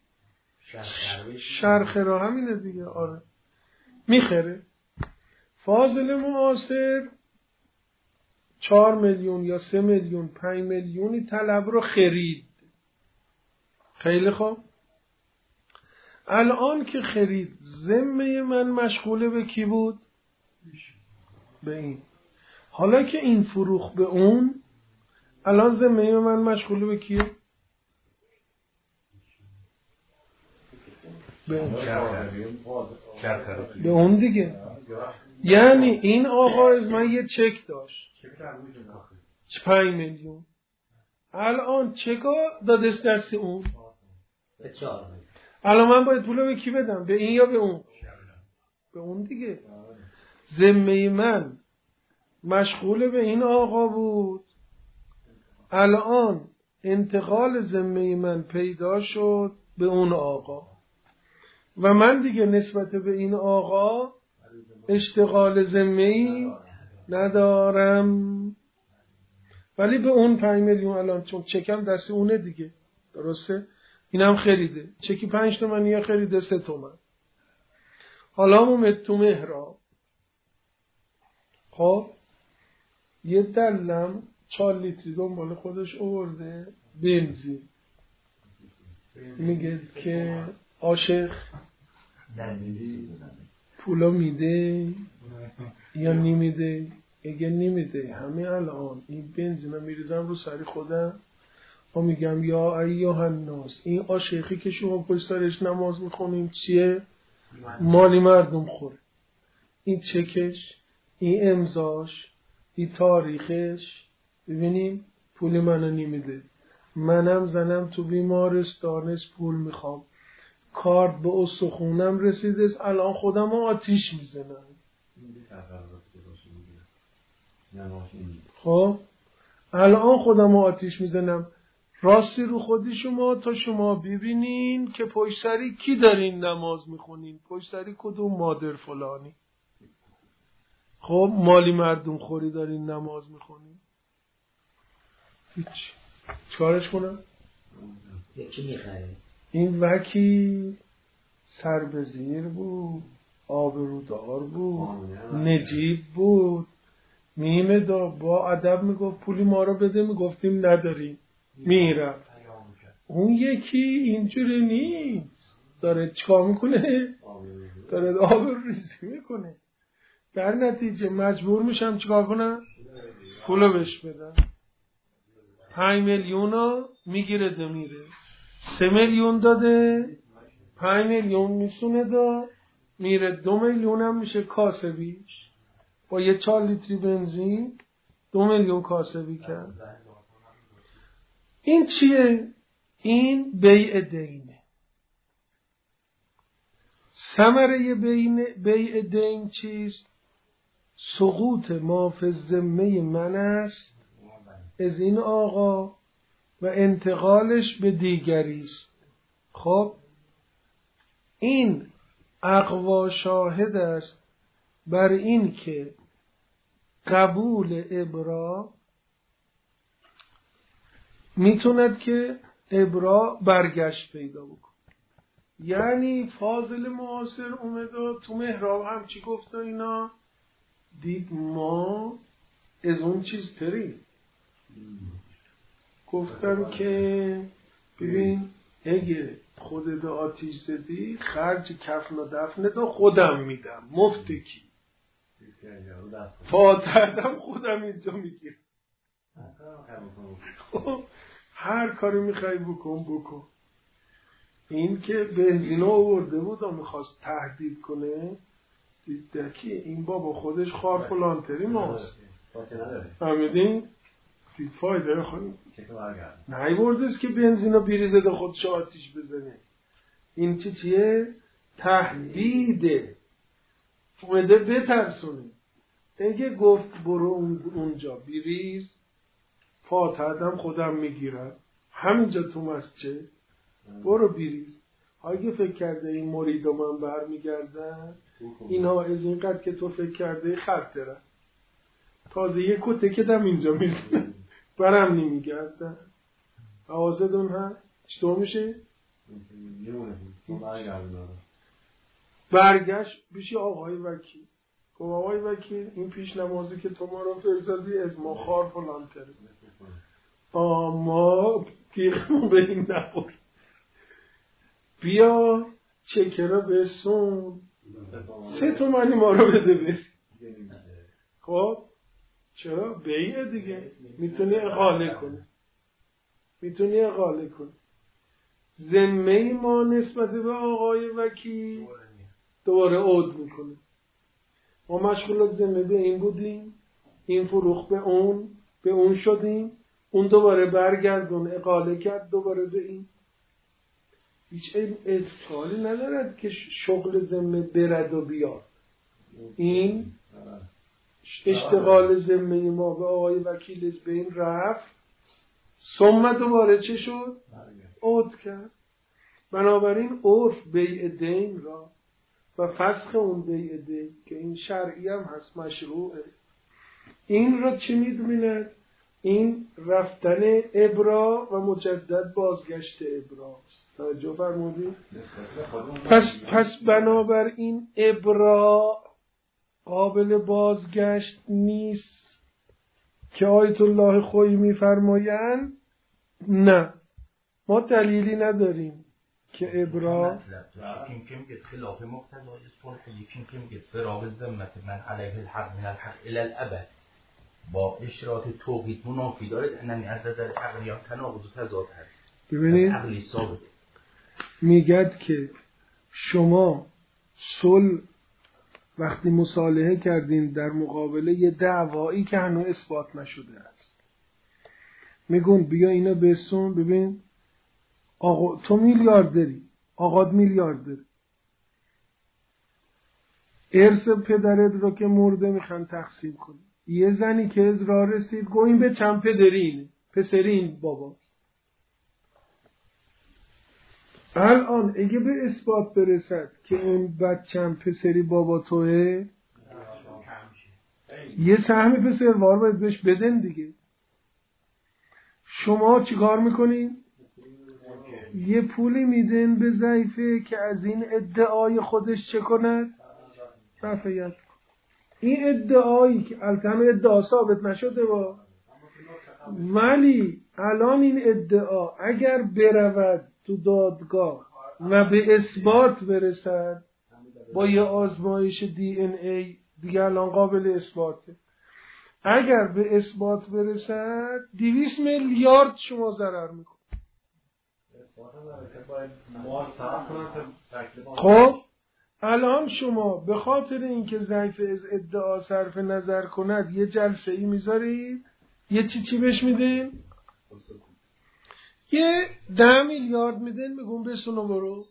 شرخ را همینه دیگه. آره میخره. فاضل معاصر 4 میلیون یا 3 میلیون 5 میلیونی طلب رو خرید. خیلی خوب. الان که خرید ذمه من مشغوله به کی بود؟ به این. حالا که این فروخ به اون، الان ذمه من مشغوله به کیه؟ به اون دیگه. یعنی این آقا از من یه چک داشت 5 میلیون، الان چکا دادش دست اون، الان من باید پولو به کی بدم؟ به این یا به اون؟ به اون دیگه. ذمه من مشغول به این آقا بود، الان انتقال ذمه من پیدا شد به اون آقا و من دیگه نسبت به این آقا اشتغال ذمه‌ای ندارم، ولی به اون 5 میلیون الان چون چکم دست اونه دیگه، درسته؟ اینم خریده، چکی 5 تومانی یا خریده 3 تومن. حالا اومد تو مهراب، خب یه دلم 4 لیتری دنبال خودش آورده بنزین، میگه که عاشق پولا میده یا نمیده؟ اگه نمیده همه الان این بنزین رو میریزم رو سری خودم و میگم یا ایها الناس، این عاشقی که شما پشت سرش نماز میخونیم چیه؟ مالی مردم خوره. این چکش، این امضاش، این تاریخش، ببینیم پول منو نمیده، منم زنم تو بیمارستان پول میخوام، کارت به استخونم رسیده، الان خودم آتیش میزنم. خب الان خودم آتیش میزنم. راستی رو خودی شما تا شما ببینین که پشت سری کی دارین نماز میخونین، پشت سری کدوم مادر فلانی، خب مالی مردم خوری دارین نماز میخونین. هیچ چکارش کنم؟ یکی میخره. این وکی سر به زیر بود، آبرودار بود، نجیب بود، میمه با ادب میگفت پولی ما رو بده، میگفتیم نداریم، میرفت. اون یکی اینجوری نیست، داره چکار میکنه؟ داره آبروریزی میکنه. در نتیجه مجبور میشم چکار کنم؟ پولو بهش بدم. 5 میلیون رو میگیره ده میره، 3 میلیون داده، 5 میلیون میسونه دا میره، 2 میلیون هم میشه کاسبیش، با یه 4 لیتری بنزین 2 میلیون کاسبی کرد. این چیه؟ این بیع دینه. ثمره بیع دین چیست؟ سقوط ما فی الذمه من است از این آقا و انتقالش به دیگری است. خب این اقوا شاهد است بر این که قبول ابرا میتوند که ابرا برگشت پیدا بکن. یعنی فاضل معاصر اومد تو محراب هم چی گفت اینا؟ دید ما از اون چیز پریم. گفتم که ببین اگه خودت آتیش زدی خرج کفن و دفن تو خودم میدم، مفت کی؟ فاتحتم خودم اینجا میگیرم. خب هر کاری میخوای بکن. این که بنزین آورده بود و میخواست تهدید کنه، دید که این بابا خودش خار فلانتری ماست، فهمیدین؟ دید فایده خواهیم نهی بردست که بنزین رو بریزه ده خودش آتیش بزنه. این چیه؟ تهدیده، اومده بترسونه. اگه گفت برو اونجا بریز، فاتحتم خودم میگیرم، همینجا تو مسجد برو بریز. اگه فکر کرده این مریدا من برمیگردن، اینا از اینقدر که تو فکر کرده خطره، تازه یه کته که دم اینجا میزنن برم نمیگردن. حواستون هست؟ چطور میشه؟ برگشت بشی آقای وکیل، گفت آقای وکیل این پیش نمازی که تو ما رو فرزادی از ما خار فلان کرد، ما تیغمون به این نبود، بیا چکه را بسون 3 تومانی ما رو بده بری. خب چرا؟ بیعه دیگه، میتونی اقاله کنی. ذمه ما نسبت به آقای وکیل دوباره عود میکنه. ما مشغول ذمه به این بودیم، این فروخت به اون شدیم، اون دوباره برگردون اقاله کرد دوباره به این. هیچ اشکالی ندارد که شغل ذمه برد و بیاد. این اشتغال ذمه ما به آقای وکیل به این رفت، ثم دوباره چه شد؟ عود کرد. بنابراین عرف بیع دین را و فسخ اون بیع دین که این شرعی هم هست، مشروعه، این را چی میدویند؟ این رفتن ابرا و مجدد بازگشت ابراست. توجه فرمودید؟ پس بنابراین ابرا قابل بازگشت نیست که آیت الله خویی میفرمایند. نه، ما دلیلی نداریم که ابرا یکی که میگه خلاف مقتضای صلح، یکی که میگه فراغ ذمت من علیه الحق من الحق الی الابد با اشراط توقید منافی دارد. اننی از نظر عقلی هم تناقض و تضاد هست. ببینید عقلی ثابت میگد که شما صلح وقتی مصالحه کردین در مقابله یه دعوایی که هنوز اثبات نشده است، میگون بیا اینا بسون، ببین آقا تو میلیاردری، آقاد میلیاردری، ارث پدرت رو که مرده میخوان تقسیم کنی، یه زنی که از راه رسید گو این به چند پدرینه، پسرین بابا. الان اگه به اثبات برسد که این بچم پسری بابا توه، یه سهم پسروار باید بهش بدن دیگه. شما چی کار میکنین؟ یه پولی میدن به ضعیفه که از این ادعای خودش چه کند؟ رفعیت. این ادعایی که البته ادعا ثابت نشده ولی الان این ادعا اگر برود تو دادگاه و به اثبات برسد با یه آزمایش DNA دیگه الان قابل اثباته، اگر به اثبات برسد 200 میلیارد شما ضرر میکنه. خب الان شما به خاطر اینکه ضعیف از ادعا صرف نظر کند یه جلسه ای میذارید، یه چی بهش میدین؟ یه 10 میلیارد میدین، میگون بسونو برو.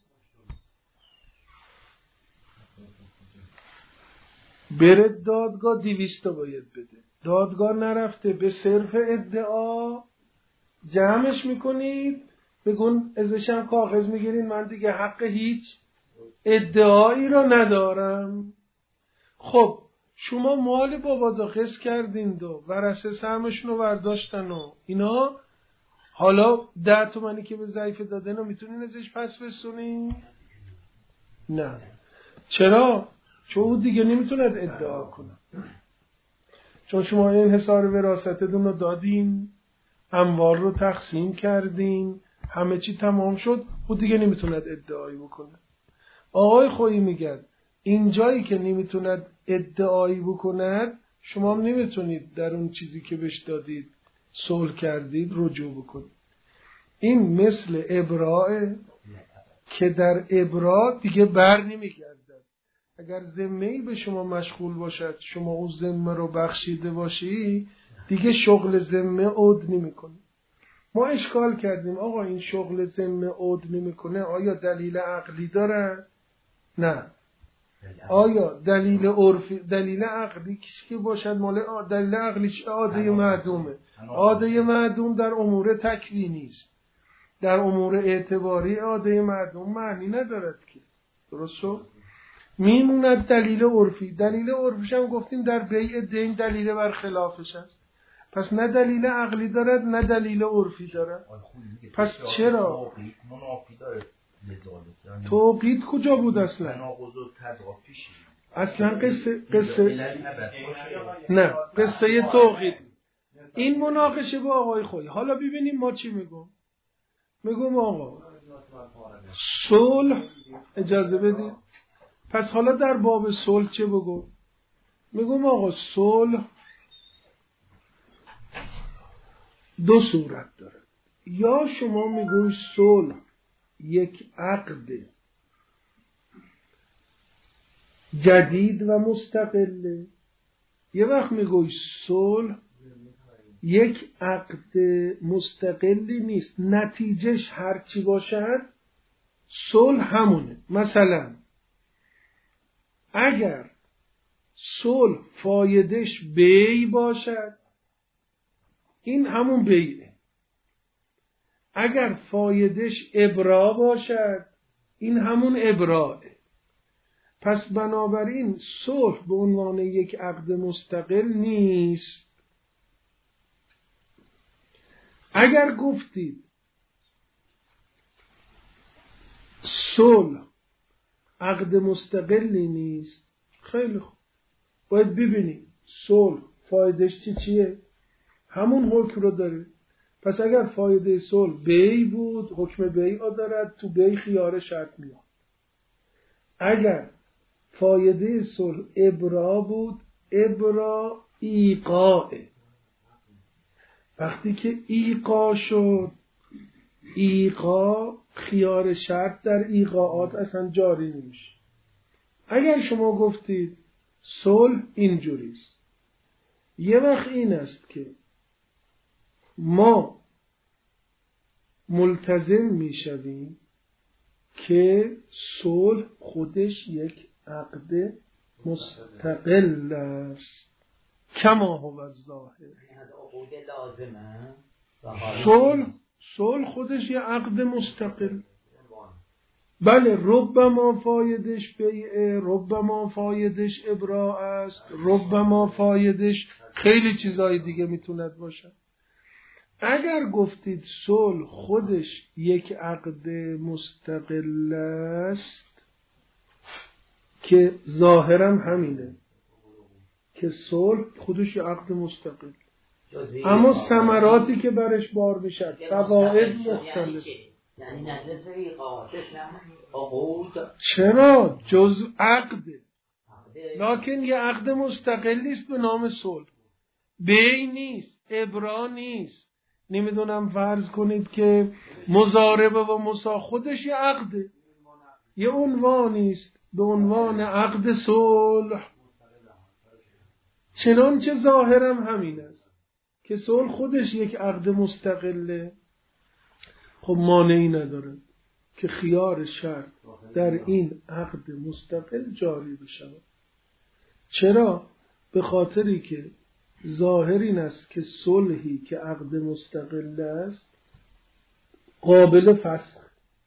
بره دادگاه 200 باید بده. دادگاه نرفته، به صرف ادعا جمعش میکنید، بگون ازشم کاغذ میگیرین من دیگه حق هیچ ادعایی رو ندارم. خب شما مال بابا داخل کردین و ورثه سهمشون رو برداشتن و اینا، حالا 10 تومانی که به ضعیف دادن رو میتونین ازش پس بسونین؟ نه. چرا؟ چون او دیگه نمیتوند ادعا کنه، چون شما این حصار وراثتتون رو دادین، اموال رو تقسیم کردین، همه چی تمام شد، او دیگه نمیتوند ادعایی بکنه. آقای خویی میگن این جایی که نمیتوند ادعایی بکند، شما هم نمیتونید در اون چیزی که بهش دادید صلح کردید رجوع بکنید. این مثل ابراء که در ابراء دیگه بر نمیگردد. اگر ذمه‌ای به شما مشغول باشد، شما اون ذمه رو بخشیده باشی، دیگه شغل ذمه عود نمیکنه. ما اشکال کردیم آقا این شغل ذمه عود نمیکنه، آیا دلیل عقلی داره؟ نه. آیا دلیل عرفی، دلیل عقلی که باشد مال دلیل عقلیش عاده معدومه. عاده معدوم در امور تکوینی است، در امور اعتباری عاده معدوم معنی ندارد که. درست شد؟ میموند دلیل عرفی. دلیل عرفیش هم گفتیم در بیع دین دلیل بر خلافش است. پس نه دلیل عقلی دارد نه دلیل عرفی دارد. پس چرا؟ توقید کجا بود اصلا؟ اصلا قصه نه، قصه توقید. این مناقشه با آقای خویی. حالا ببینیم ما چی میگم. میگم آقا صلح، اجازه بدید. پس حالا در باب صلح چه بگو؟ میگم آقا صلح دو صورت داره. یا شما میگوی صلح یک عقد جدید و مستقله، یه وقت میگوی صلح یک عقد مستقلی نیست، نتیجهش هرچی باشد صلح همونه. مثلا اگر صلح فایدهش بیع باشد این همون بیعه، اگر فایدهش ابراء باشد این همون ابراءه. پس بنابراین صلح به عنوان یک عقد مستقل نیست. اگر گفتید صلح عقد مستقلی نیست، خیلی خوب، باید ببینیم صلح فایدهش چیه؟ همون حکم رو داره. پس اگر فایده صلح بیع بود حکم بیع دارد، تو بیع خیار شرط میاد. اگر فایده صلح ابراء بود، ابراء ایقاعه. وقتی که ایقاع شد، ایقاع خیار شرط در ایقاعات اصلا جاری نمیشه. اگر شما گفتید صلح اینجوریست، یه وقت این است که ما ملتزم میشویم که صلح خودش یک عقد مستقل است، کما هو الظاهر. صلح خودش یک عقد مستقل، بله، ربما فایدش بیعه، ربما فایدش ابراء است، ربما فایدش خیلی چیزای دیگه میتوند باشه. اگر گفتید صلح خودش یک عقد مستقل است که ظاهرا همینه که صلح خودش یک عقد مستقل، اما ثمراتی که برش بار میشد فواید مختلف. چرا؟ جز عقده، لکن یه عقد مستقلی است به نام صلح، بیع نیست، ابراء نیست. نمیدونم فرض کنید که مضاربه و مسا خودش یه عقده، یه عنوانی است به عنوان عقد صلح. چنانچه ظاهرم همین است که صلح خودش یک عقد مستقله. خب مانعی نداره که خیار شرط در این عقد مستقل جاری بشه. چرا؟ به خاطری که ظاهر این است که صلحی که عقد مستقل است قابل فسخ،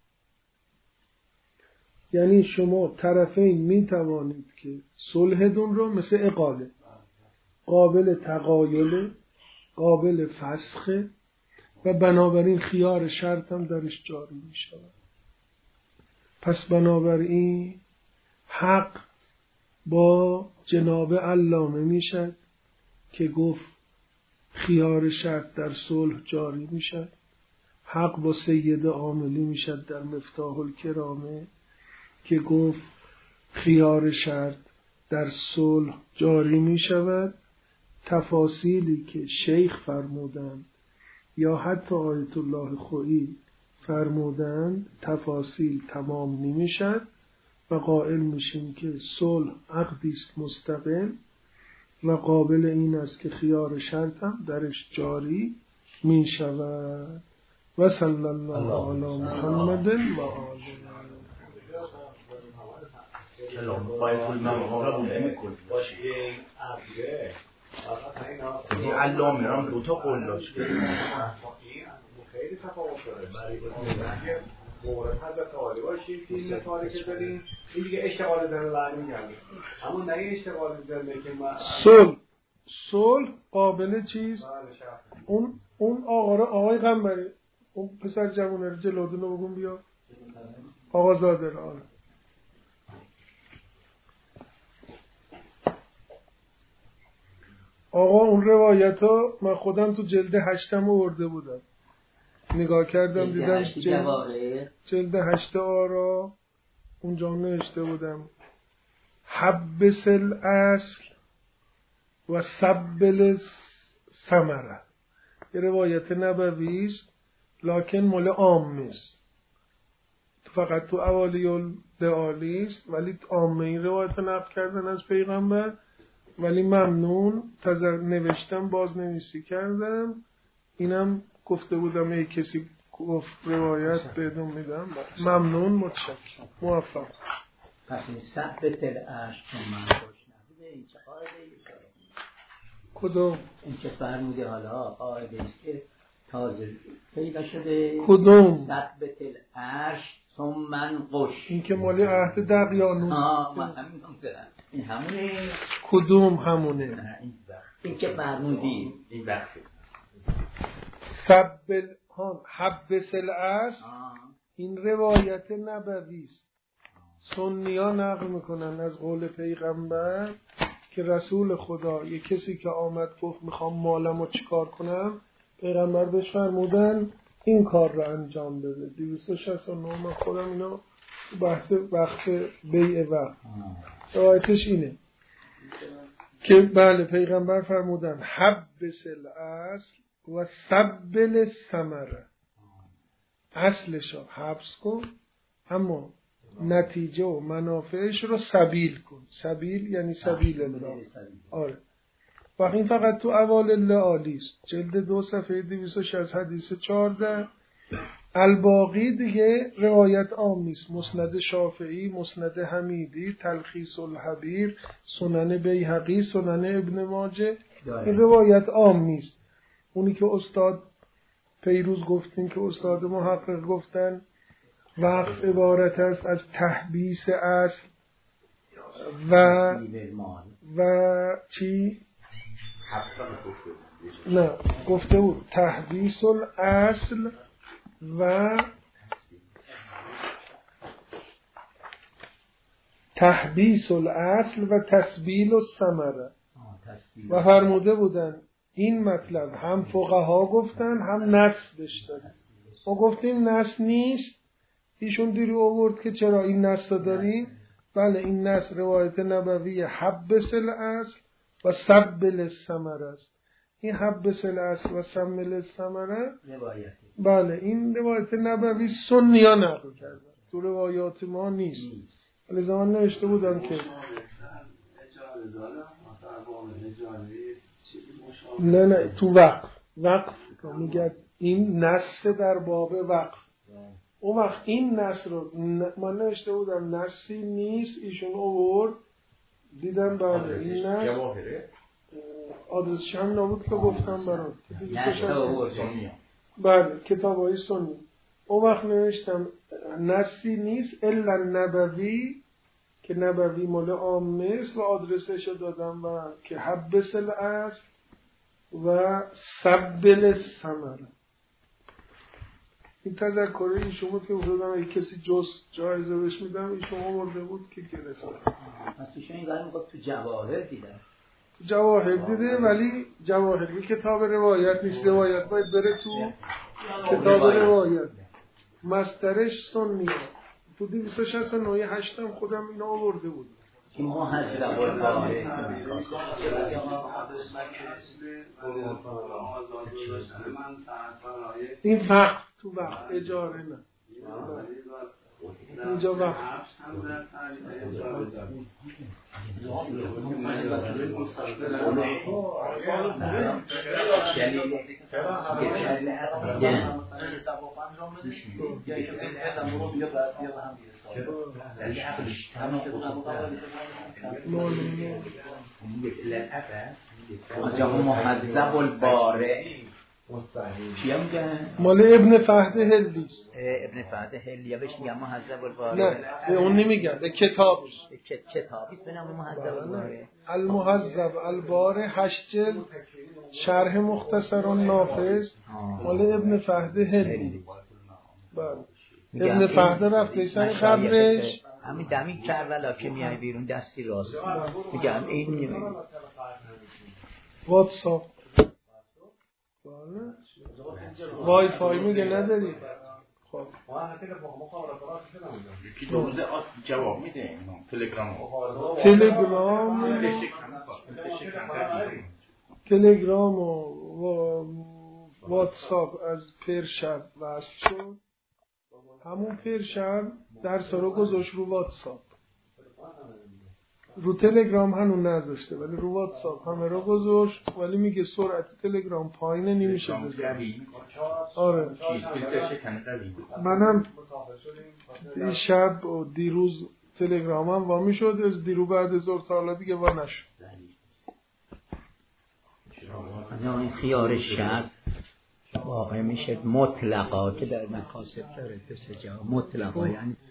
یعنی شما طرفین می توانید که صلحتون رو مثل اقاله قابل تغایل، قابل فسخ و بنابراین خیار شرط هم درش جاری می شود. پس بنابراین حق با جناب علامه می شد که گفت خیار شرط در صلح جاری می شد. حق با سید عاملی می شد در مفتاح الکرامه که گفت خیار شرط در صلح جاری می شود. تفاصیلی که شیخ فرمودند یا حتی آیت الله خویی فرمودند تفاصیل تمام نمی شد و قائل میشیم که صلح عقدی است مستقل و قابل این است که خیار شرط هم درش جاری می شود. و صلی الله علی محمد و آله. این علامه هم دوتا قول داشت خیلی تفاوت داره. برای مورد حضرت عالی باشید که این مثالی که داریم این دیگه اشتغال زنه برمیگرده، اما نه این اشتغال زنه که صلح قابل چیز، اون آقای قنبری، اون پسر جوانه رو جلودون رو بگون بیا، آقا زاده رو. آقا اون روایت ها من خودم تو جلد 8 آورده بودم نگاه کردم دیدم جلد 8 آرا اونجا نوشته بودم حبس الاصل و سبل ثمره. یه روایت نبوی است لکن مال عامه است، فقط تو اوالیل دعالی است، ولی عامه این روایت نقل کردن از پیغمبر. ولی ممنون نوشتم بازنویسی کردم، اینم گفته بودم ای کسی گفت روایت بدون میدم. ممنون، متشکرم، موفق. پس این ثبت العرش چون من خوش نبوده، این چه قاعده ایست؟ کدوم؟ این که فرموده حالا قاعده ایست که تازه پیدا شده. کدوم؟ ثبت العرش چون من خوش. این که مالی عهد دقیانوس. من همین گفتم. این همونه؟ کدوم همونه؟ نه این که فرمودی این بخش سبل حبس الاصل، این روایت نبوی است. سنی‌ها نقل میکنن از قول پیغمبر که رسول خدا یه کسی که آمد گفت میخوام مالمو چیکار کنم، پیغمبر بهش فرمودن این کار رو انجام بده. 269 من خودم اینا بحث وقت بیع وقت روایتش اینه که بله پیغمبر فرمودن حبس الاصل و سبل ثمره، اصلش رو حبس کن اما نتیجه و منافعش رو سبیل کن. سبیل یعنی سبیل الله. آره وقت این فقط تو اوالیل عالی است، جلد 2 صفحه 260 حدیث 14. الباقی دیگه روایت عام نیست، مسند شافعی، مسند حمیدی، تلخیص الحبیر، سنن بیهقی، سنن ابن ماجه، این روایت عام نیست. اونی که استاد پیروز گفتیم که استاد محقق گفتن وقف عبارت است از تحبیس اصل و چی؟ نه گفته بود تحبیس الاصل و تحبیس الاصل و تسبیل الثمره و فرموده بودن این مطلب هم فقها گفتن هم نص بهش دادن. ما گفتیم نص نیست، ایشون دیری آورد که چرا این نص داریم. بله این نص روایت نبوی حبس الاصل و سبل الثمره است. این حبس الاصل و سبل الثمره بله این روایت نبوی سنی‌ها نقل کردن، تو روایات ما نیست. ولی زمان نوشته بودم که نه تو وقف میگه این نص در باب وقف. اون وقت این نص رو من نوشته بودم نصی نیست، ایشون آورد دیدم بله این نص آدرسش هم نبود که گفتم برات بله کتاب‌های سنی. اون وقت نوشتم نصی نیست الا نبوی که نبوی مال عامه است و آدرسش رو دادم و که حبس الاصل و سبل الثمره. این تذکره ایشون بود که بودم اگه کسی جایزه بهش میدم ایشون آورده بود که گرفت. پس ایشون این قرار میگفت تو جواهر دیدن. تو جواهر دیده ولی جواهر کتاب روایت نیست، روایت باید بره تو کتاب روایت. مسترش سنیه تو 269 هشتم خودم اینا آورده بود. این محذب الباره این وقت تو وقت اجاره نه اینجا وقت محذب الباره چی هم میگن؟ مال ابن فهد هلیست. ابن فهد هلی بهش میگن محذب الباره؟ نه به اون نمیگن، به کتابش. کتابیست به نام محذب الباره. المحذب الباره 8 جلد شرح مختصر نافذ مال ابن فهد هلی. بله ابن فهد رفته سر قبرش همین دمی کربلا که میای بیرون دستی راست میگم این نمیگم واتساپ. بله وای فای میگه نداری. خب یکی دو روز جواب میده تلگرام و واتساپ از پرشب وصل شد. همون پرشب درس رو گذاشت رو واتساپ. رو تلگرام هنوز نذاشته ولی رو واتساپ همه رو گذاشت، ولی میگه سرعت تلگرام پایینه نمیشه بزنه. آره منم دیشب و دیروز تلگرامم وامی شد، از دیرو بعد ظهر تا حالا دیگه وا نشد. این خیار شب واقع میشه مطلقا که در مکاسب داره، دو سه جا مطلقا، یعنی